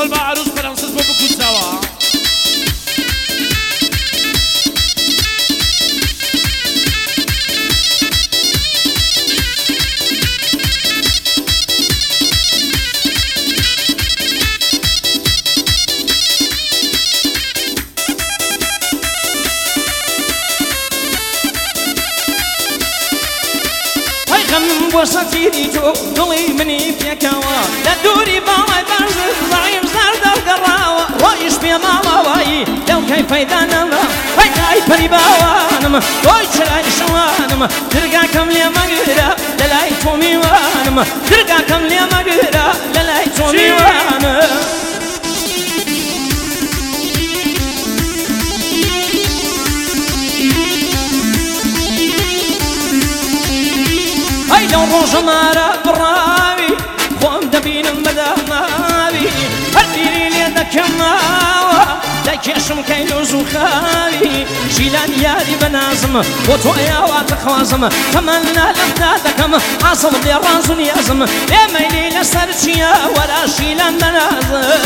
با عروس فرانسیس با بکوساوا وسكيني تو ضلي مني فيكوا لا دوري باي برز ضعيف زرد القراوة وايش بيا ماما واي لو كيف يدانا هاي بري باوانم واي شراي شوانم ترجع كم لي مقدرة لا تومي وانم ترجع كم لي مقدرة لا تومي وانم لو روج مارا براوي خوام دبين مداماوي هديري لي دكماوا دكيشم كيلو زخاوي شيلان ياري بنازم وتويا واتخوازم كمالنا لفتاتكم عصم لي رازم يازم يا ميلي لسرشيا ولا شيلان بنازم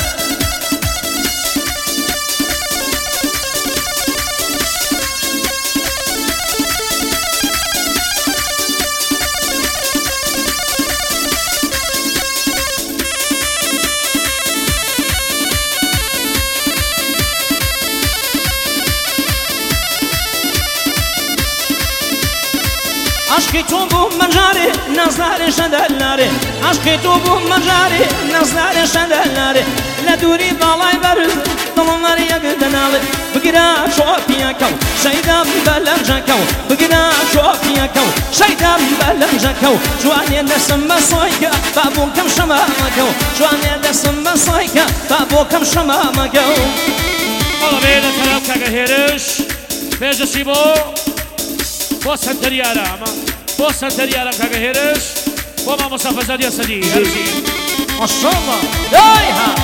عشقی تو بو مجاری نظر شدلاری عشقی تو بو مجاری نظر شدلاری لدوری بالای برز دلمر یک دنالی بگیرا شوپیا کو شیدم بلم جکو بگیرا شوپیا کو شیدم بلم جکو جوانی دستم بسویک بابو کم شما مکو جوانی دستم بسویک بابو کم شما مکو حالا بیل طرف که هرش بیجشی با سنتریارم با سنتریارم که هرش با ما مسافر یا سدی هرچی ماشاءالله دایها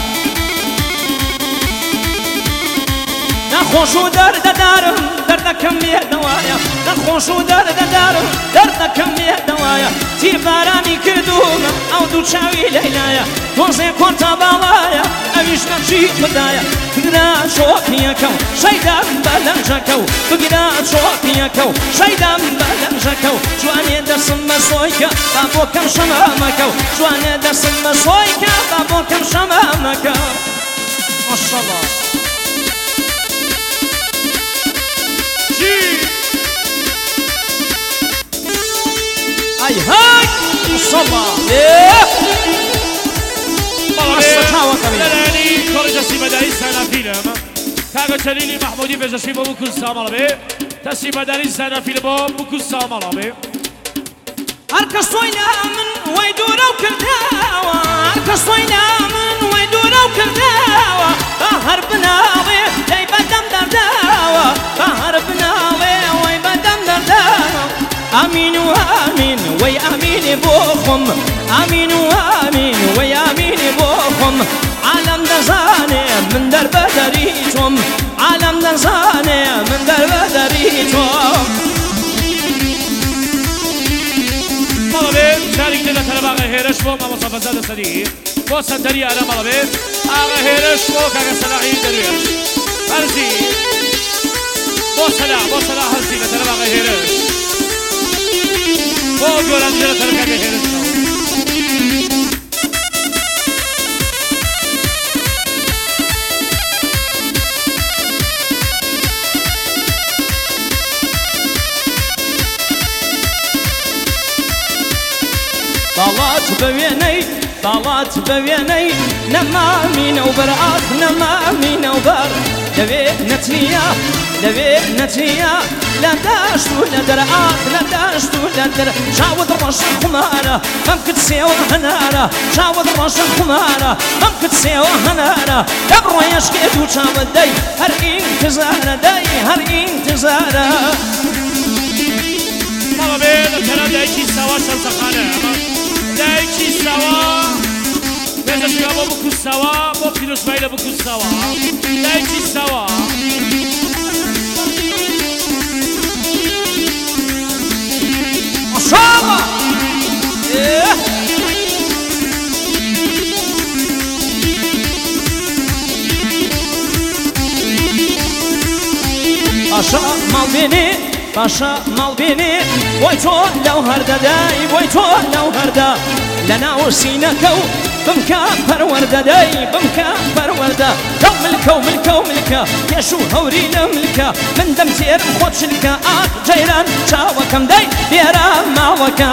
نخوشو درد دارم درد کمیه دوایا نخوشو درد دارم درد کمیه دوایا تیر بارانی کردوم او دو چاوی لیلایا توزه کنتا بالایا اویش نقشی خدایا بگیرا شوپیا کو شیدم بلم جکو بگیرا شوپیا کو شیدم بلم جکو جوانی دستم بسویکا بابو کم شما مکو جوانی دستم بسویکا بابو کم شما مکو ماشاءالله هاي هاي صبا لالي كورجا سيباداري سنة فيلم كاغا تليلي محمودي بجاشي بابو كل سامالا بي تسيباداري سنة فيلم بابو كل سامالا بي أركصوينا من ويدورا وكرداوا أركصوينا من ويدورا وكرداوا بحر بناوي لي بدم درداوا بحر بناوي وي بدم درداوا آمين وآمين وي آمين بوخم آمين وآمين وي آمين بوخم عالم دزاني من درب دريتم عالم دزاني من درب دريتم مالبي شارك لنا ترى هيرش بو ما مصافزات سدي بو سنتري على مالبي آغا هيرش بو كاغا سلاحي درويش هرزي بو سلاح هرزي لترى هيرش بو جوران لنا ترى هيرش طالات بويني نمامين وبرآخ نمامين وبر لبي نتنيا لا داشتو لا درآخ لا داشتو لا در شاود رشا خمارة ممكن تسيوا هنارة شاود رشا خمارة ممكن تسيوا هنارة يبرو يشكيتو شاود داي هر انتظارة داي هر انتظارة مالا بيلا ترى دايكي سوا شمسخانة دايكي سوا بيجاشي بابا بكو سوا بو بيروش بايلا بكو سوا دايكي سوا ماشاءالله باشا مالبيني باشا مالبيني بويتو لو هردا داي بويتو لو هردا لنا وسينكو بمكا فروردا داي بمكا فروردا لو ملكا وملكا يا شو هورينا ملكا من دم تير خود شلكا جيران شاوكم داي بيرا ماوكا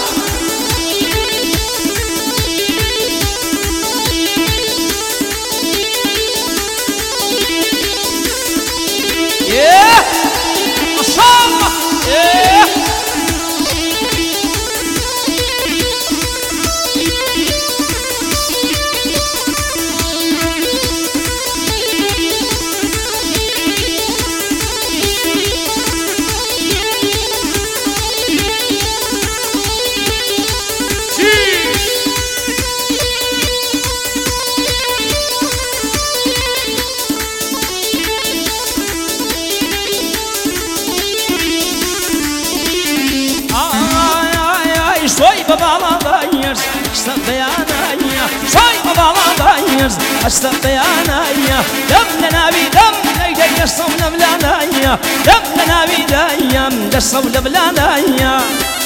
استبيانايا دم لنا بدم ليدي الصول بلانايا دم لنا بدايم الصول بلانايا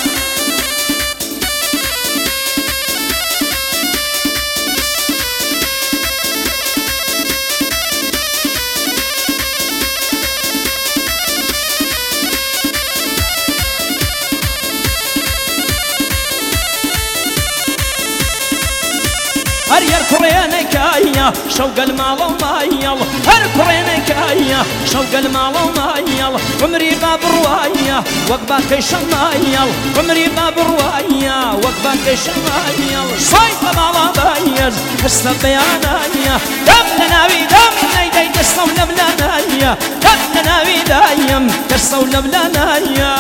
هر كرينكايا شوق المال ومايل هر كرينكايا شوق المال ومايل عمري باب رواية وقباك شمايل عمري باب رواية وقباك شمايل صيف مالا بايز استبيانايا دم لنا بدم ليدي تستول بلانايا دم لنا بدايم تستول بلانايا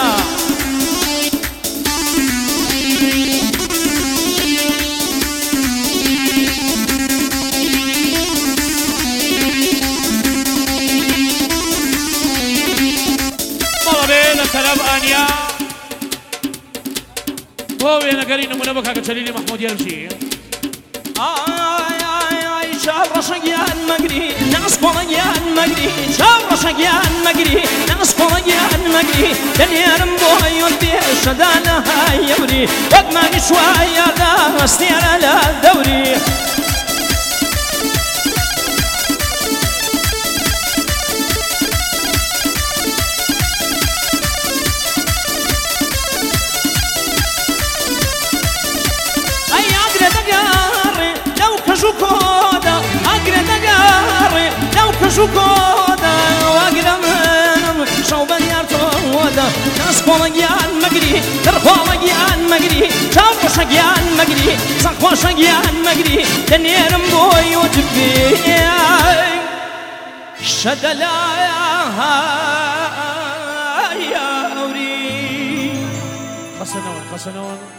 سلام آنيا هو أنا قرينا منبكة كتشليلي محمود يرجي شاب رشقيان مقري ناس قوليان مقري شاب رشقيان مقري ناس قوليان مقري دنيارم بوي ودي شدانا هاي يوري وقت ما نشوى لا استير على الدوري شوكودا واقدم شوبان يارتودا ناس قوليان مقري ترخواليان مقري شاو شقيان مقري صخوا شقيان مقري دنيرم بوي وتبي شدلا يا أوري خسنون